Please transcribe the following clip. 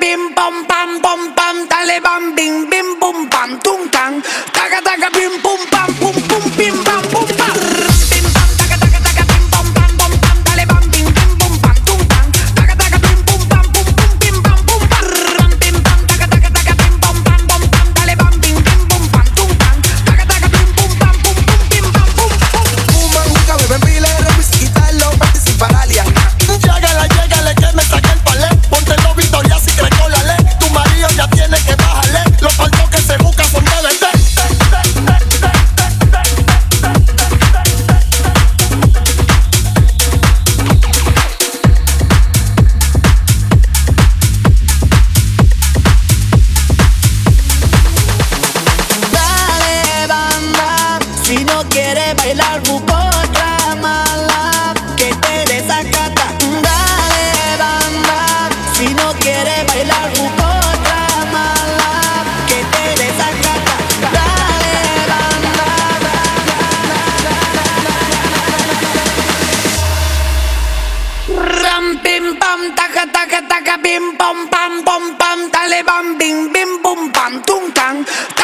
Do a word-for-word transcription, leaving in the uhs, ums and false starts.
bim pom pam pom pam, dale bam bim bim bum pam tum tam, taca taca bim pum pam pum pum bim pam pum pam. Bim pam taca taca taca bim pom pam pom pam, dale bam bim bim bum pam tum tam, taca taca bim pum pam pum pum bim pam pum pam. Bim pam taca taca taca bim pom pam pom pam, dale bam bim bim bum pam tum tam, taca taca bim pum pam pum pum bim pam pum pum. Fuman juca, beben pile, refis y talo, participan alias. Llegale, llegale que me saque el palé. Ponte los Victoria si crees con la ley. Tu marido ya tiene que bajarle. Los faltos que se buscan son de vender. Dale bamba, si no quieres bailar busca otra mala que te desacata. Dale bamba, si no quieres bailar busca otra mala que te desacata. Dale bamba. Ram pim pam taca taca taca bim pom pam pom pam, dale bam bim bim bum pam tum tam.